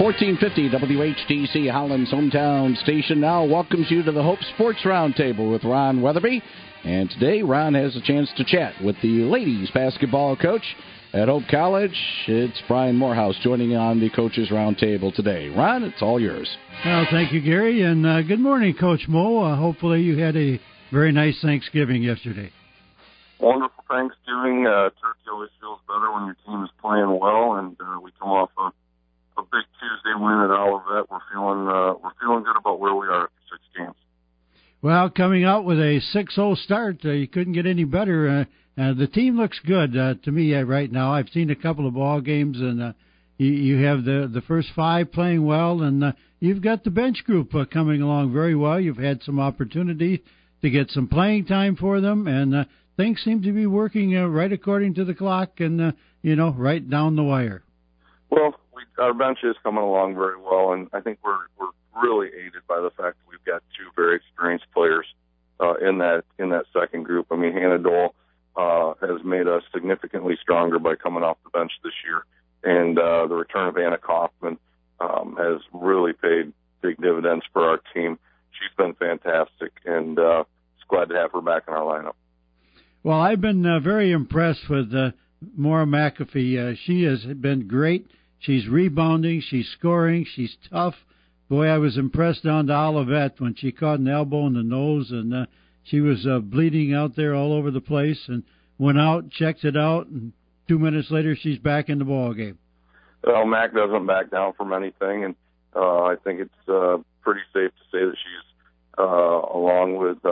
1450 WHTC Holland's hometown station now welcomes you to the Hope Sports Roundtable with Ron Weatherby. And today, Ron has a chance to chat with the ladies basketball coach at Hope College. It's Brian Morehouse joining on the Coaches Roundtable today. Ron, it's all yours. Well, thank you, Gary, and good morning, Coach Mo. Hopefully you had a very nice Thanksgiving yesterday. Wonderful Thanksgiving. Turkey always feels better when your team is playing well, and we come off a big Tuesday win at Olivet. We're feeling good about where we are after 6 games. Well, coming out with a 6-0 start, you couldn't get any better. The team looks good to me right now. I've seen a couple of ball games, and you have the first 5 playing well, and you've got the bench group coming along very well. You've had some opportunity to get some playing time for them, and things seem to be working right according to the clock and, right down the wire. Well, our bench is coming along very well, and I think we're really aided by the fact that we've got 2 very experienced players in that second group. I mean, Hannah Dole has made us significantly stronger by coming off the bench this year, and the return of Anna Kaufman has really paid big dividends for our team. She's been fantastic, and it's glad to have her back in our lineup. Well, I've been very impressed with Maura McAfee. She has been great. She's rebounding, she's scoring, she's tough. Boy, I was impressed down to Olivet when she caught an elbow in the nose, and she was bleeding out there all over the place, and went out, checked it out, and 2 minutes later she's back in the ball game. Well, Mac doesn't back down from anything, and I think it's pretty safe to say that she's along with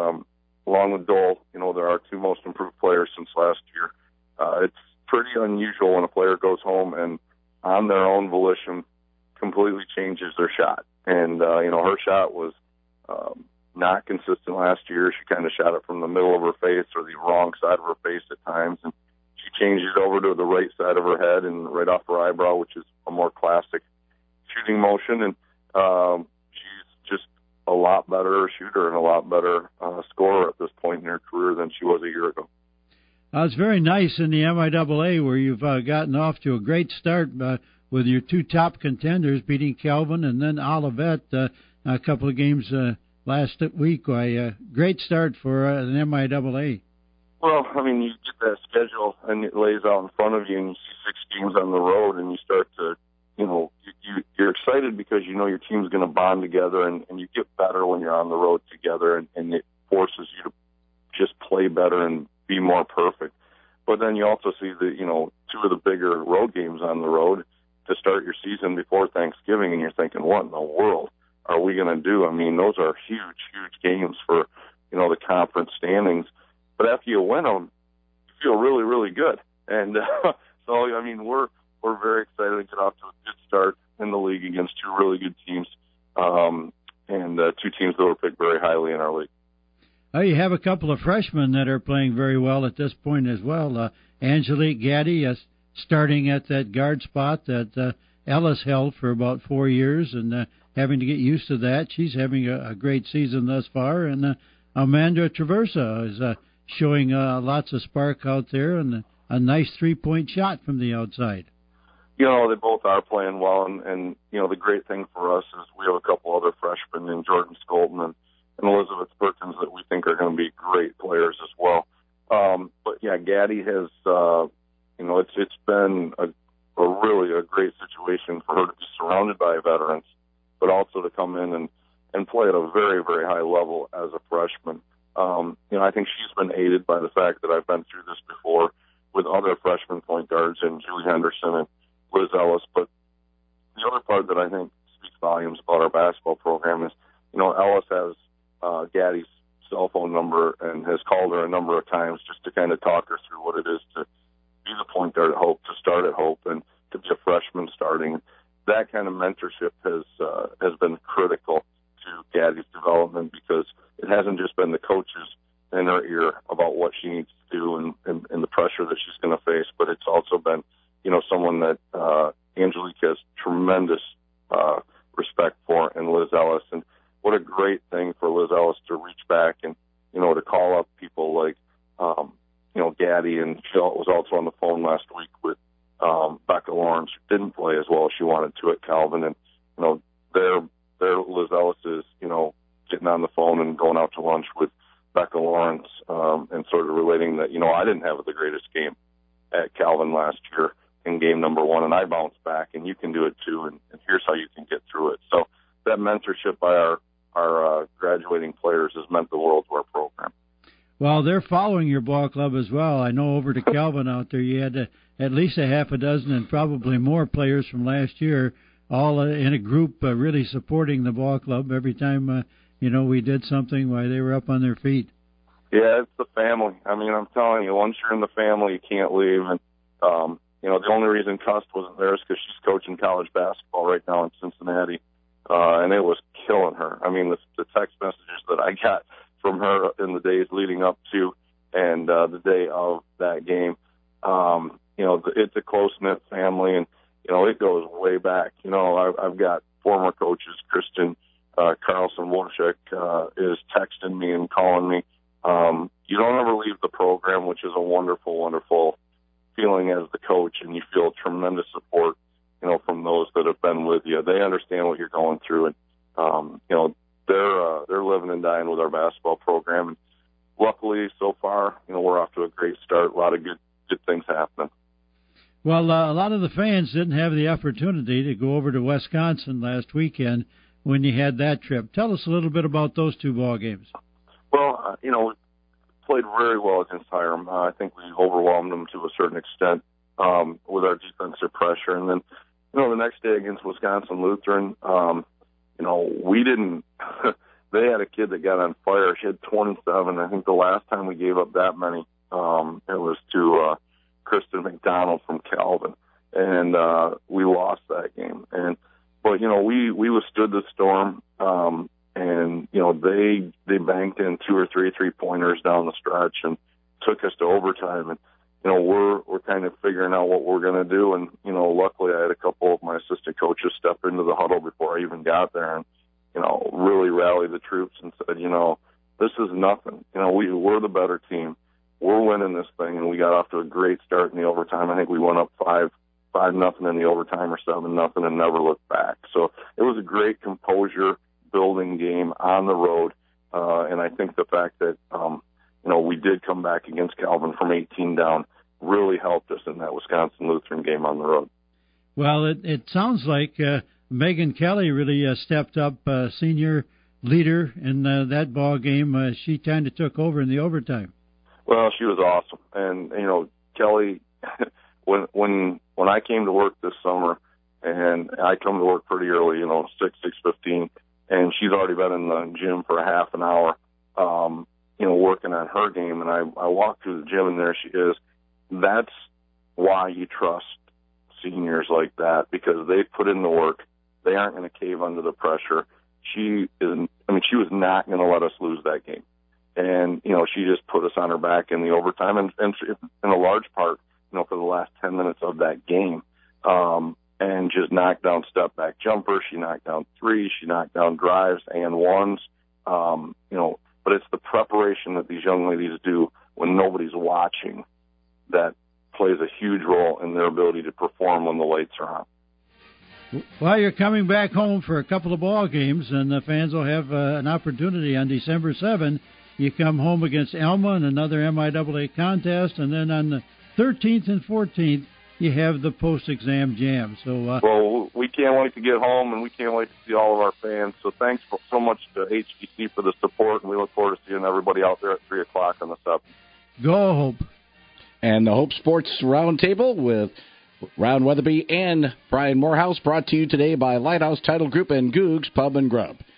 Dole, they're our 2 most improved players since last year. It's pretty unusual when a player goes home and on their own volition completely changes their shot. And, her shot was not consistent last year. She kind of shot it from the middle of her face or the wrong side of her face at times. And she changed it over to the right side of her head and right off her eyebrow, which is a more classic shooting motion. And she's just a lot better shooter and a lot better scorer at this point in her career than she was a year ago. It's very nice in the MIAA where you've gotten off to a great start with your 2 top contenders beating Calvin and then Olivet a couple of games last week. Great start for an MIAA. Well, I mean, you get that schedule and it lays out in front of you and you see 6 games on the road and you start to, you're excited because your team's going to bond together and you get better when you're on the road together and it forces you to just play better and be more perfect. But then you also see the 2 of the bigger road games on the road to start your season before Thanksgiving, and you're thinking, what in the world are we going to do? I mean, those are huge games for the conference standings. But after you win them, you feel really, really good. And so I mean, we're very excited to get off to a good start in the league against 2 really good teams, and 2 teams that were picked very highly in our league. You have a couple of freshmen that are playing very well at this point as well. Angelique Gaddy starting at that guard spot that Ellis held for about 4 years and having to get used to that. She's having a great season thus far. And Amanda Traversa is showing lots of spark out there and a nice 3-point shot from the outside. They both are playing well. And the great thing for us is we have a couple other freshmen in Jordan Skolton and Elizabeth Perkins that we think are going to be great players as well. But yeah, Gaddy has, it's been a really great situation for her to be surrounded by veterans, but also to come in and play at a very, very high level as a freshman. I think she's been aided by the fact that I've been through this before with other freshman point guards and Julie Henderson and Liz Ellis. But the other part that I think speaks volumes about our basketball program is, Ellis has Gaddy's cell phone number and has called her a number of times just to kind of talk her through what it is to be the point guard at Hope, to start at Hope, and to be a freshman starting. That kind of mentorship has been critical to Gaddy's development because it hasn't just been the coaches in her ear about what she needs to do and the pressure that she's going to face, but it's also been, someone that Angelique has tremendous respect for, and Liz Ellis. And what a great thing for Liz Ellis to reach back and, to call up people like, Gaddy, and she was also on the phone last week with Becca Lawrence, who didn't play as well as she wanted to at Calvin, and Liz Ellis is, getting on the phone and going out to lunch with Becca Lawrence, and sort of relating that, I didn't have the greatest game at Calvin last year in game number 1, and I bounced back, and you can do it too, and here's how you can get through it. So that mentorship by our graduating players has meant the world to our program. Well, they're following your ball club as well. I know over to Calvin out there, you had at least a half a dozen and probably more players from last year, all in a group really supporting the ball club every time, we did something while they were up on their feet. Yeah, it's the family. I mean, I'm telling you, once you're in the family, you can't leave. And, the only reason Cust wasn't there is because she's coaching college basketball right now in Cincinnati, and it was killing her. I mean, the text messages that I got from her in the days leading up to and the day of that game, it's a close-knit family, and, it goes way back. I've got former coaches, Kristen Carlson Wojcik is texting me and calling me. You don't ever leave the program, which is a wonderful, wonderful feeling as the coach, and you feel tremendous support, from those that have been with you. They understand what you're going through, and, they're living and dying with our basketball program. And luckily, so far, we're off to a great start. A lot of good things happening. Well, a lot of the fans didn't have the opportunity to go over to Wisconsin last weekend when you had that trip. Tell us a little bit about those 2 ball games. Well, we played very well against Hiram. I think we overwhelmed them to a certain extent with our defensive pressure. And then, the next day against Wisconsin Lutheran, we didn't – they had a kid that got on fire. She had 27. I think the last time we gave up that many, it was to Kristen McDonald from Calvin. And we lost that game. But we withstood the storm. And, they banked in 2 or 3 3-pointers down the stretch and took us to overtime. And, we're kind of figuring out what we're going to do. And, luckily I had a couple of my assistant coaches step into the huddle before I even got there and, really rally the troops and said, this is nothing. We're the better team. We're winning this thing. And we got off to a great start in the overtime. I think we went up 5-0 in the overtime or 7-0 and never looked back. So it was a great composure building game on the road. And I think the fact that, we did come back against Calvin from 18 down really helped us in that Wisconsin Lutheran game on the road. Well, it sounds like Megan Kelly really stepped up, senior leader in that ball game. She kind of took over in the overtime. Well, she was awesome. And, Kelly, when I came to work this summer, and I come to work pretty early, 6:15, and she's already been in the gym for a half an hour, working on her game. And I walked through the gym, and there she is. That's why you trust seniors like that, because they put in the work. They aren't going to cave under the pressure. She was not going to let us lose that game. And, she just put us on her back in the overtime, and in a large part, for the last 10 minutes of that game, and just knocked down step-back jumpers. She knocked down threes. She knocked down drives and ones. But it's the preparation that these young ladies do when nobody's watching that plays a huge role in their ability to perform when the lights are on. Well, you're coming back home for a couple of ball games, and the fans will have an opportunity on December 7. You come home against Elma in another MIAA contest, and then on the 13th and 14th, you have the post-exam jam. So, well, we can't wait to get home, and we can't wait to see all of our fans. So thanks so much to HTC for the support, and we look forward to seeing everybody out there at 3 o'clock on the 7th. Go Hope. And the Hope Sports Roundtable with Ron Weatherby and Brian Morehouse, brought to you today by Lighthouse Title Group and Goog's Pub and Grub.